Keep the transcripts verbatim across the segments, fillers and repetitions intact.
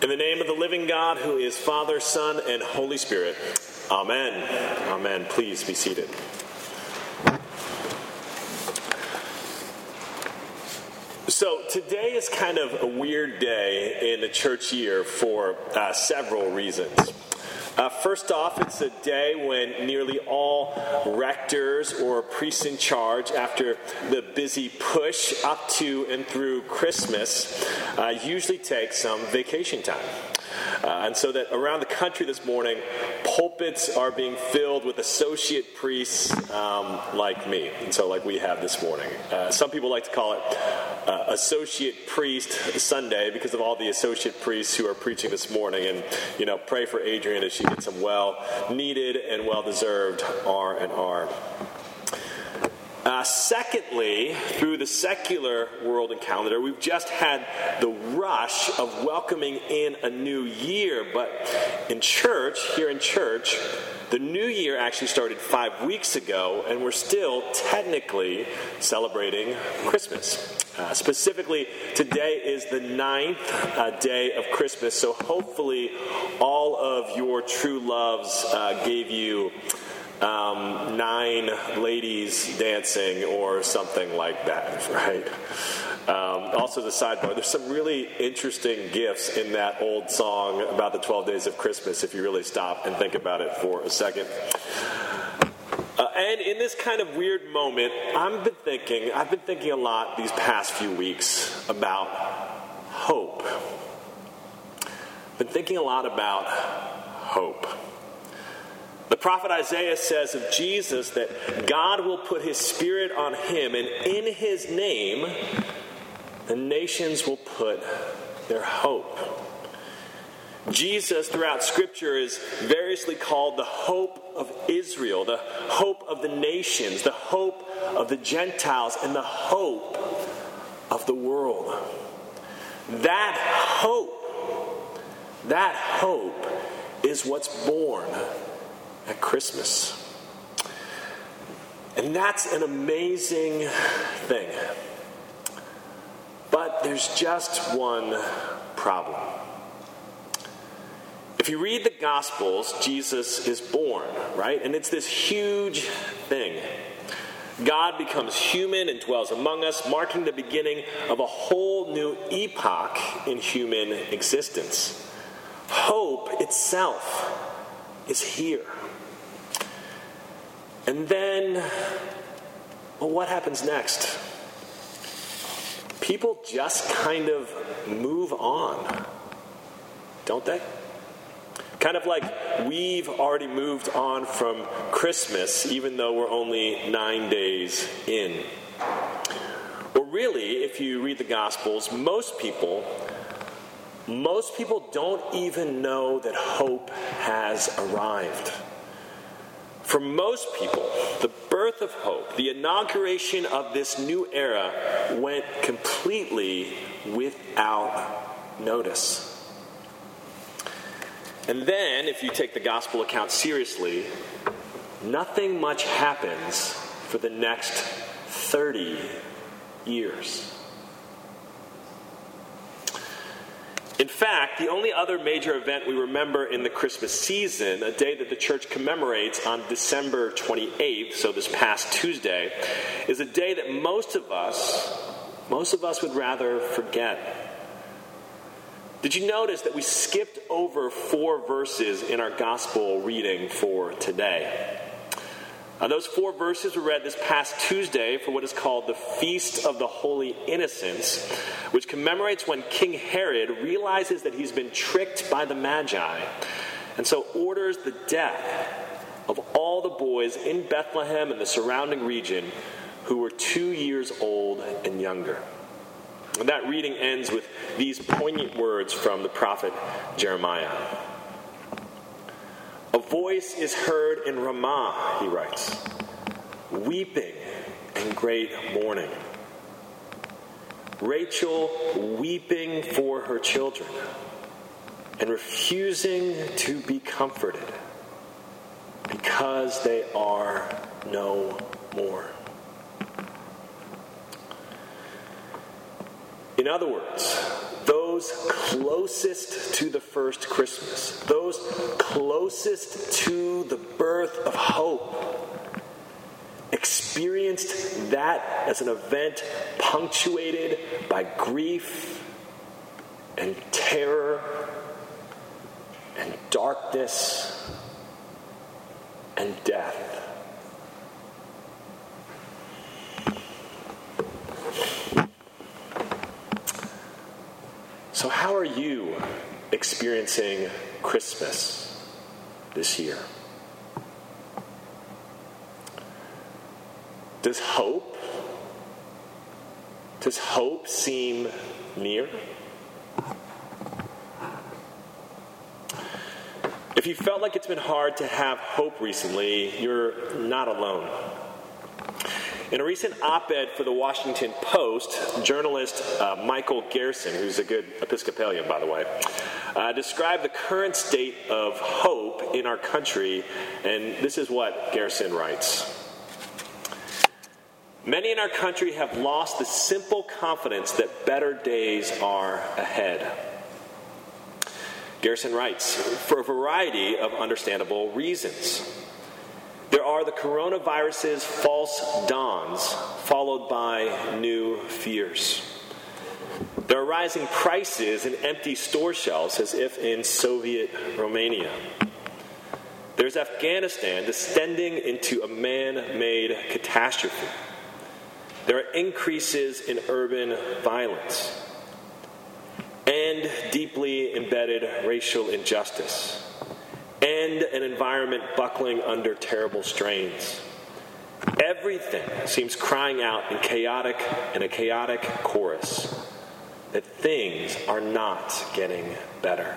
In the name of the living God, who is Father, Son, and Holy Spirit. Amen. Amen. Please be seated. So today is kind of a weird day in the church year for uh, several reasons. Uh, first off, it's a day when nearly all rectors or priests in charge, after the busy push up to and through Christmas, uh, usually take some vacation time. Uh, and so that around the country this morning, pulpits are being filled with associate priests um, like me, and so like we have this morning. Uh, some people like to call it uh, Associate Priest Sunday because of all the associate priests who are preaching this morning. And, you know, pray for Adrian as she gets some well-needed and well-deserved R and R. Uh, secondly, through the secular world and calendar, we've just had the rush of welcoming in a new year. But in church, here in church, the new year actually started five weeks ago, and we're still technically celebrating Christmas. Uh, specifically, today is the ninth uh, day of Christmas, so hopefully all of your true loves uh, gave you Um, nine ladies dancing or something like that, right? Um, also, the sidebar, there's some really interesting gifts in that old song about the twelve days of Christmas, if you really stop and think about it for a second. Uh, and in this kind of weird moment, I've been thinking, I've been thinking a lot these past few weeks about hope. I've been thinking a lot about hope. The prophet Isaiah says of Jesus that God will put his spirit on him, and in his name, the nations will put their hope. Jesus, throughout Scripture, is variously called the hope of Israel, the hope of the nations, the hope of the Gentiles, and the hope of the world. That hope, that hope is what's born at Christmas. And that's an amazing thing. But there's just one problem. If you read the Gospels, Jesus is born, right? And it's this huge thing. God becomes human and dwells among us, marking the beginning of a whole new epoch in human existence. Hope itself is here. And then, well, what happens next? People just kind of move on, don't they? Kind of like we've already moved on from Christmas, even though we're only nine days in. Or really, if you read the Gospels, most people, most people don't even know that hope has arrived. For most people, the birth of hope, the inauguration of this new era, went completely without notice. And then, if you take the gospel account seriously, nothing much happens for the next thirty years. In fact, the only other major event we remember in the Christmas season, a day that the church commemorates on December twenty-eighth, so this past Tuesday, is a day that most of us, most of us would rather forget. Did you notice that we skipped over four verses in our gospel reading for today? Uh, those four verses were read this past Tuesday for what is called the Feast of the Holy Innocents, which commemorates when King Herod realizes that he's been tricked by the Magi, and so orders the death of all the boys in Bethlehem and the surrounding region who were two years old and younger. And that reading ends with these poignant words from the prophet Jeremiah. A voice is heard in Ramah, he writes, weeping and great mourning. Rachel weeping for her children and refusing to be comforted because they are no more. In other words, those closest to the first Christmas, those closest to the birth of hope, experienced that as an event punctuated by grief and terror and darkness and death. So how are you experiencing Christmas this year? Does hope, does hope seem near? If you felt like it's been hard to have hope recently, you're not alone. In a recent op-ed for the Washington Post, journalist uh, Michael Gerson, who's a good Episcopalian, by the way, uh, described the current state of hope in our country, and this is what Gerson writes. Many in our country have lost the simple confidence that better days are ahead. Gerson writes, for a variety of understandable reasons. There are the coronavirus's false dawns, followed by new fears. There are rising prices and empty store shelves, as if in Soviet Romania. There's Afghanistan descending into a man-made catastrophe. There are increases in urban violence and deeply embedded racial injustice, and an environment buckling under terrible strains. Everything seems crying out in chaotic in a chaotic chorus that things are not getting better.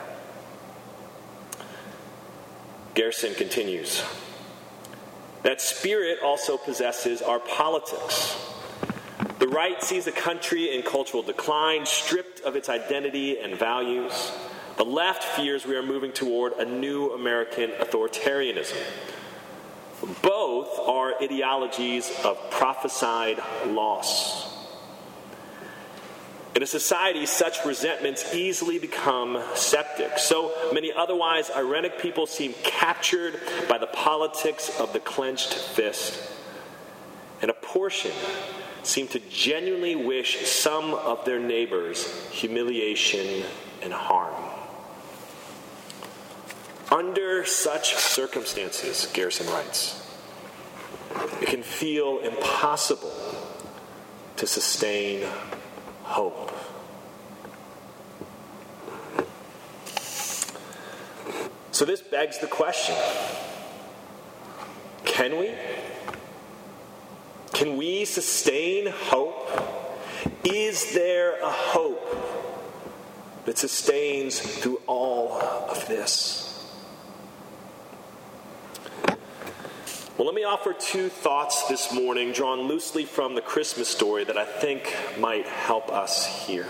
Gerson continues, that spirit also possesses our politics. The right sees the country in cultural decline, stripped of its identity and values. The left fears we are moving toward a new American authoritarianism. Both are ideologies of prophesied loss. In a society, such resentments easily become septic. So many otherwise ironic people seem captured by the politics of the clenched fist. And a portion seem to genuinely wish some of their neighbors humiliation and harm. Under such circumstances, Gerson writes, it can feel impossible to sustain hope. So this begs the question, can we? Can we sustain hope? Is there a hope that sustains through all of this? Well, let me offer two thoughts this morning drawn loosely from the Christmas story that I think might help us here.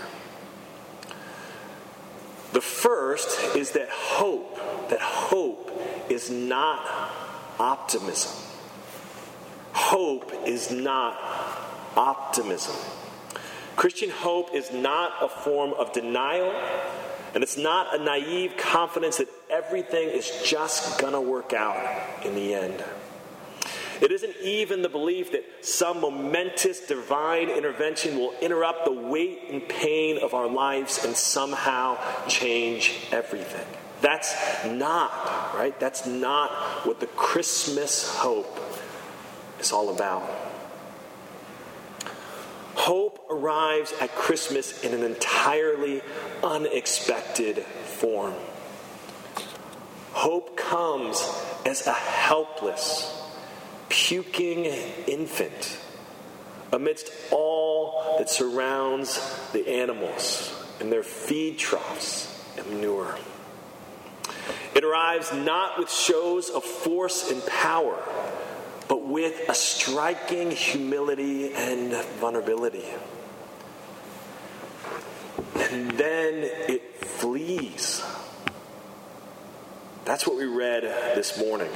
The first is that hope, that hope is not optimism. Hope is not optimism. Christian hope is not a form of denial, and it's not a naive confidence that everything is just gonna work out in the end. It isn't even the belief that some momentous divine intervention will interrupt the weight and pain of our lives and somehow change everything. That's not, right? That's not what the Christmas hope is all about. Hope arrives at Christmas in an entirely unexpected form. Hope comes as a helpless, puking infant amidst all that surrounds the animals and their feed troughs and manure. It arrives not with shows of force and power, but with a striking humility and vulnerability. And then it flees. That's what we read this morning.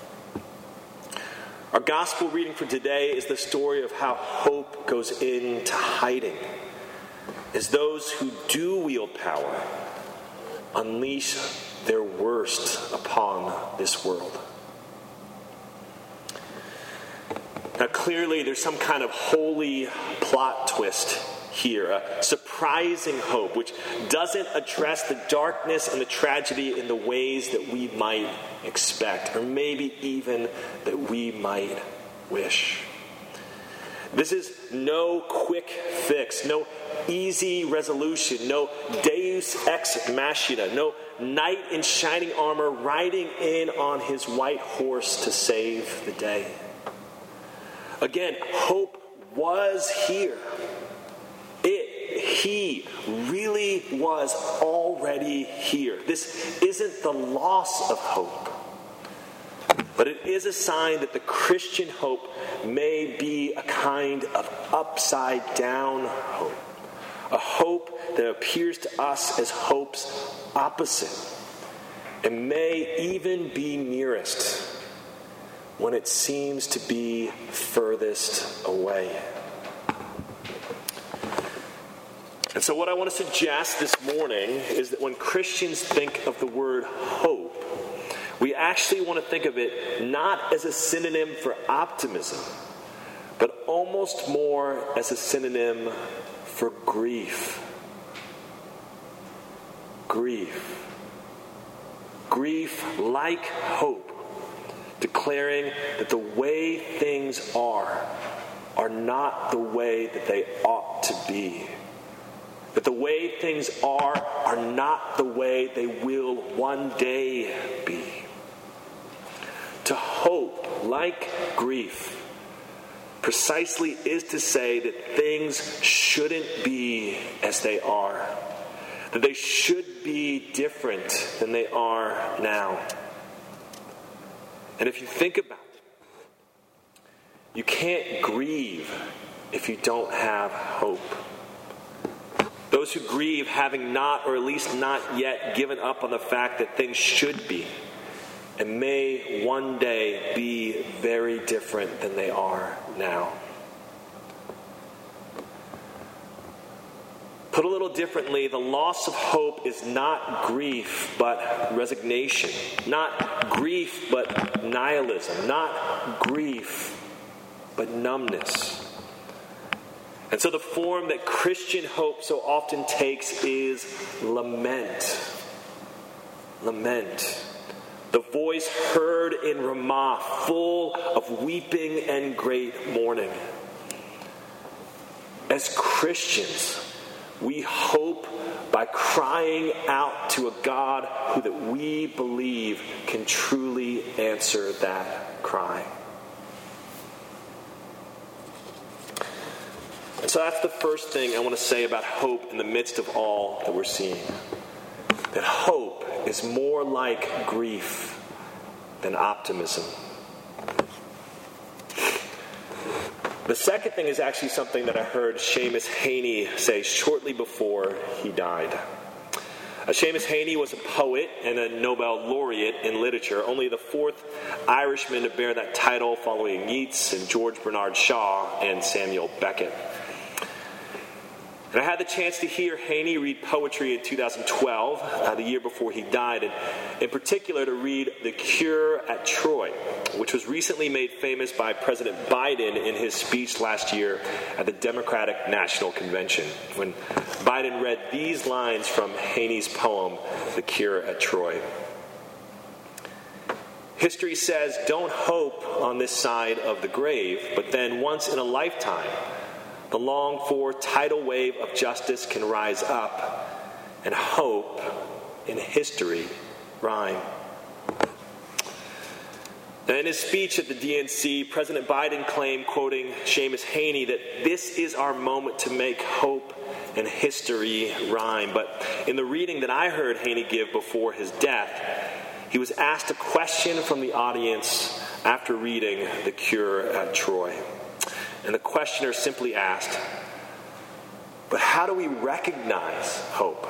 Our gospel reading for today is the story of how hope goes into hiding. as those who do wield power unleash their worst upon this world. Now, clearly, there's some kind of holy plot twist here, a surprising hope, which doesn't address the darkness and the tragedy in the ways that we might expect, or maybe even that we might wish. This is no quick fix, no easy resolution, no deus ex machina, no knight in shining armor riding in on his white horse to save the day. Again, hope was here. It, he really was already here. This isn't the loss of hope, but it is a sign that the Christian hope may be a kind of upside down hope. A hope that appears to us as hope's opposite, and may even be nearest when it seems to be furthest away. And so what I want to suggest this morning is that when Christians think of the word hope, we actually want to think of it not as a synonym for optimism, but almost more as a synonym for grief. Grief. Grief like hope, declaring that the way things are are not the way that they ought to be. That the way things are are not the way they will one day be. To hope, like grief, precisely is to say that things shouldn't be as they are. That they should be different than they are now. And if you think about it, you can't grieve if you don't have hope. Those who grieve having not, or at least not yet, given up on the fact that things should be and may one day be very different than they are now. Put a little differently, the loss of hope is not grief, but resignation. Not grief, but nihilism. Not grief, but numbness. And so the form that Christian hope so often takes is lament. Lament. The voice heard in Ramah, full of weeping and great mourning. As Christians, we hope by crying out to a God who that we believe can truly answer that cry. And so that's the first thing I want to say about hope in the midst of all that we're seeing. That hope is more like grief than optimism. The second thing is actually something that I heard Seamus Heaney say shortly before he died. Uh, Seamus Heaney was a poet and a Nobel laureate in literature, only the fourth Irishman to bear that title following Yeats and George Bernard Shaw and Samuel Beckett. And I had the chance to hear Heaney read poetry in two thousand twelve, uh, the year before he died, and in particular to read The Cure at Troy, which was recently made famous by President Biden in his speech last year at the Democratic National Convention, when Biden read these lines from Heaney's poem, The Cure at Troy. History says, don't hope on this side of the grave, but then once in a lifetime, the longed-for tidal wave of justice can rise up, and hope in history rhyme. Now, in his speech at the D N C, President Biden claimed, quoting Seamus Heaney, that this is our moment to make hope and history rhyme. But in the reading that I heard Heaney give before his death, he was asked a question from the audience after reading The Cure at Troy. And the questioner simply asked, but how do we recognize hope?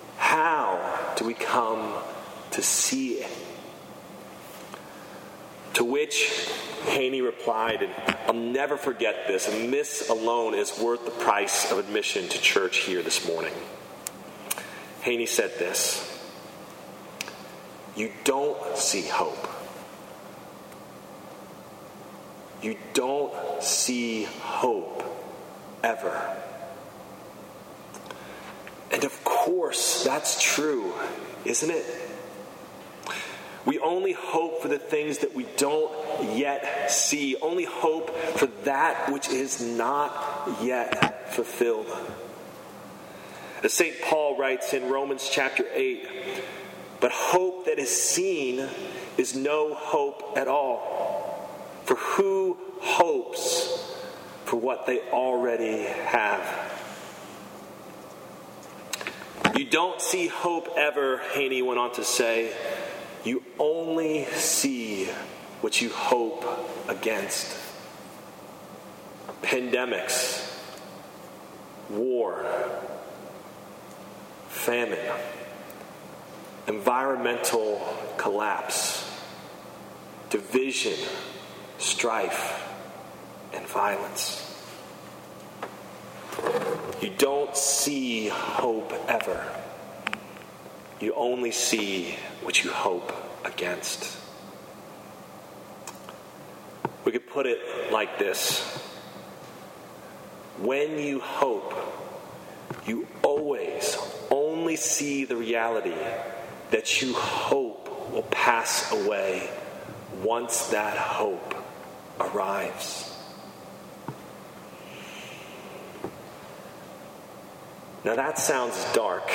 How do we come to see it? To To which Haney replied, and I'll never forget this, and this alone is worth the price of admission to church here this morning. Haney said this: "You don't see hope. You don't see hope ever." And of course, that's true, isn't it? We only hope for the things that we don't yet see. Only hope for that which is not yet fulfilled. As Saint Paul writes in Romans chapter eight, "But hope that is seen is no hope at all. For who hopes for what they already have?" You don't see hope ever, Haney went on to say. You only see what you hope against. Pandemics, war, famine, environmental collapse, division, strife, and violence. You don't see hope ever. You only see what you hope against. We could put it like this: when you hope, you always only see the reality that you hope will pass away once that hope arrives. Now that sounds dark,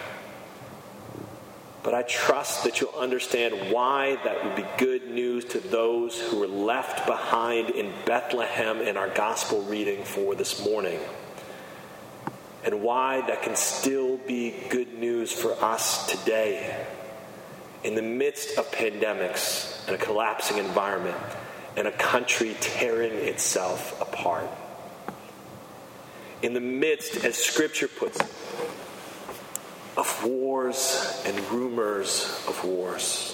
but I trust that you'll understand why that would be good news to those who were left behind in Bethlehem in our gospel reading for this morning, and why that can still be good news for us today in the midst of pandemics and a collapsing environment and a country tearing itself apart. In the midst, as Scripture puts it, of wars and rumors of wars.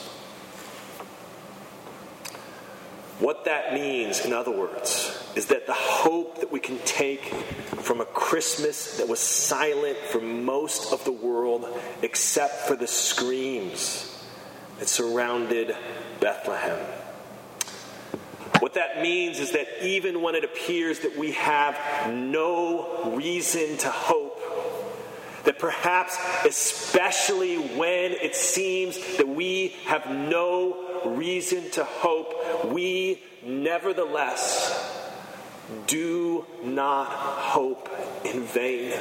What that means, in other words, is that the hope that we can take from a Christmas that was silent for most of the world except for the screams that surrounded Bethlehem. What that means is that even when it appears that we have no reason to hope, that perhaps especially when it seems that we have no reason to hope, we nevertheless do not hope in vain.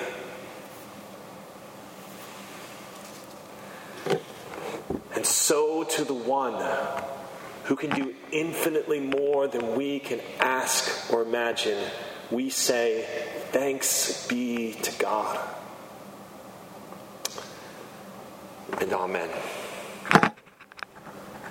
And so to the one who can do infinitely more than we can ask or imagine, we say, thanks be to God. And amen.